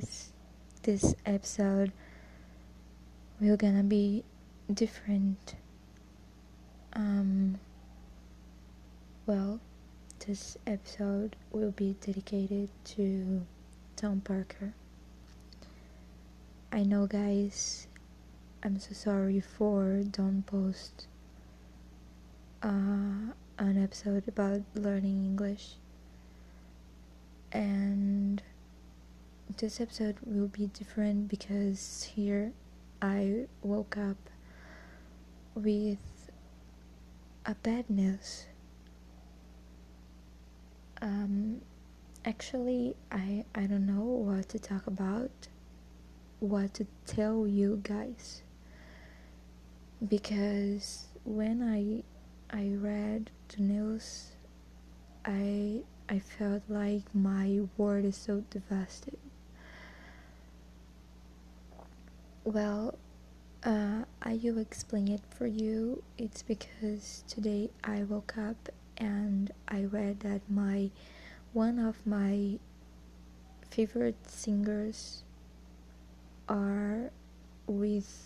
this episode will gonna be different. Well, this episode will be dedicated to Tom Parker. I know, guys, I'm so sorry for don't post an episode about learning English, and this episode will be different because here I woke up with a bad news. Actually, I don't know what to talk about, what to tell you guys, because when I read the news, I felt like my world is so devastated. Well, I will explain it for you. It's because today I woke up and I read that one of my favorite singers are with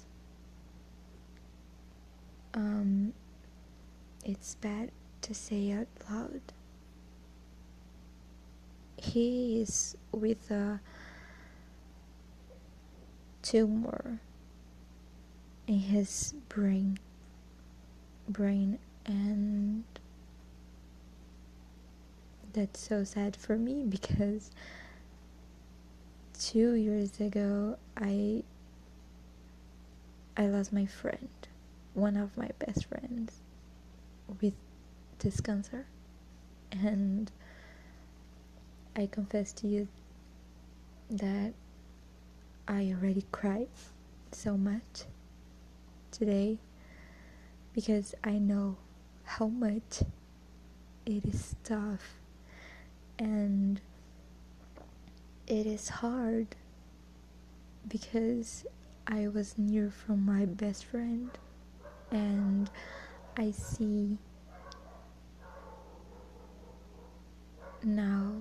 it's bad to say out loud. He is with a tumor in his brain, and that's so sad for me because 2 years ago I lost my friend, one of my best friends, with this cancer, and I confess to you that I already cried so much today because I know how much it is tough and it is hard because I was near from my best friend and I see now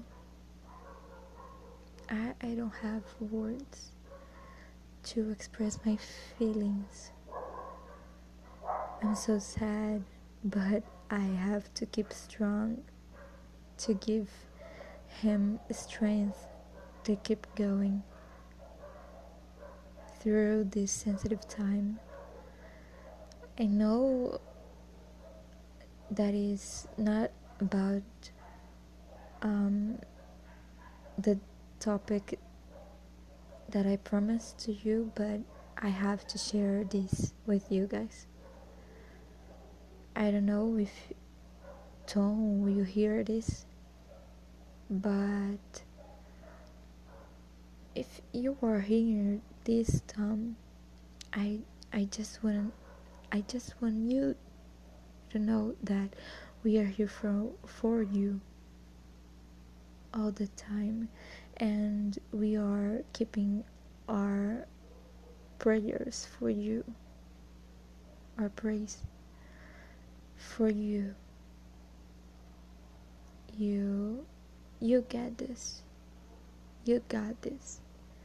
I don't have words to express my feelings. I'm so sad, but I have to keep strong to give him strength to keep going through this sensitive time. I know that is not about the topic that I promised to you, but I have to share this with you guys. I don't know if Tom will hear this, but if you are hearing this, Tom, I just want you to know that we are here for you all the time, and we are keeping our prayers for you, our praise for you. You get this. You got this.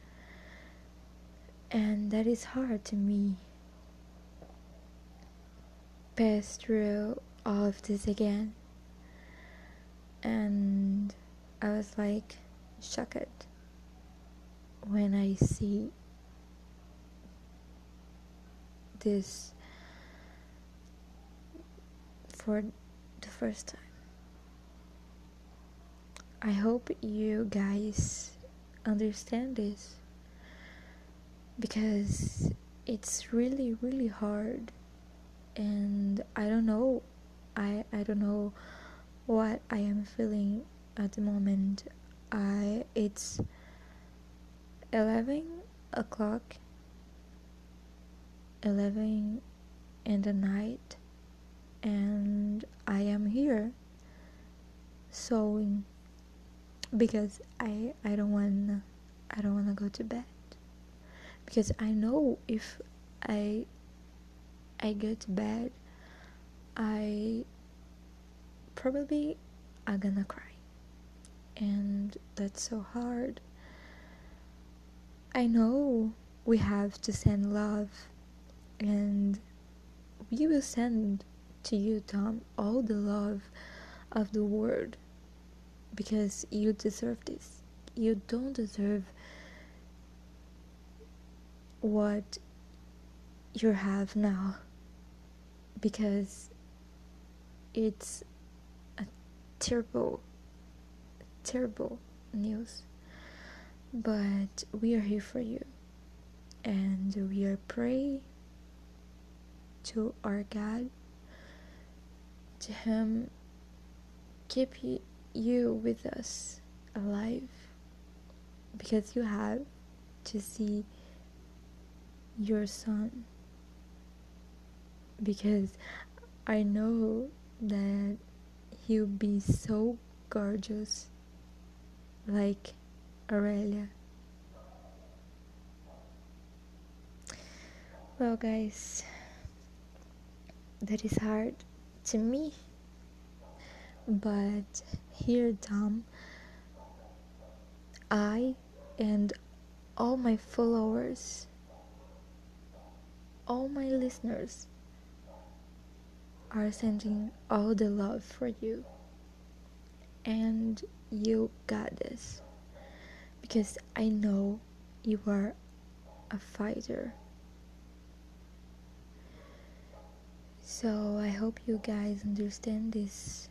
And that is hard to me. Pass through all of this again. And I was like shocked when I see this for the first time. I hope you guys understand this because it's really, really hard, and I don't know what I am feeling at the moment. It's 11 o'clock, 11 in the night, and I am here sewing because I don't wanna go to bed, because I know if I go to bed I probably gonna cry, and that's so hard. I know we have to send love, and we will send to you, Tom, all the love of the world, because you deserve this. You don't deserve what you have now, because it's a terrible, terrible news. But we are here for you, and we are praying to our God, to Him keep you with us alive, because you have to see your son, because I know that he'll be so gorgeous like Aurelia. Well, guys, that is hard to me, but here, Tom, I and all my followers, all my listeners are sending all the love for you, and you got this, because I know you are a fighter. So I hope you guys understand this,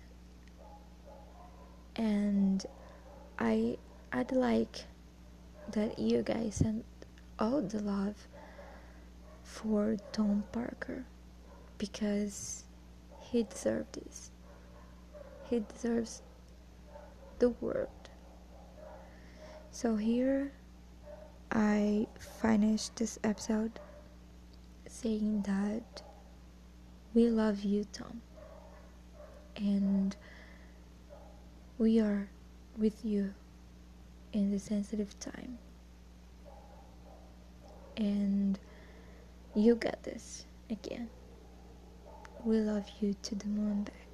and I'd like that you guys send all the love for Tom Parker, because he deserves this. He deserves the world. So here I finished this episode saying that we love you, Tom, and we are with you in the sensitive time, and you got this again. We love you to the moon back.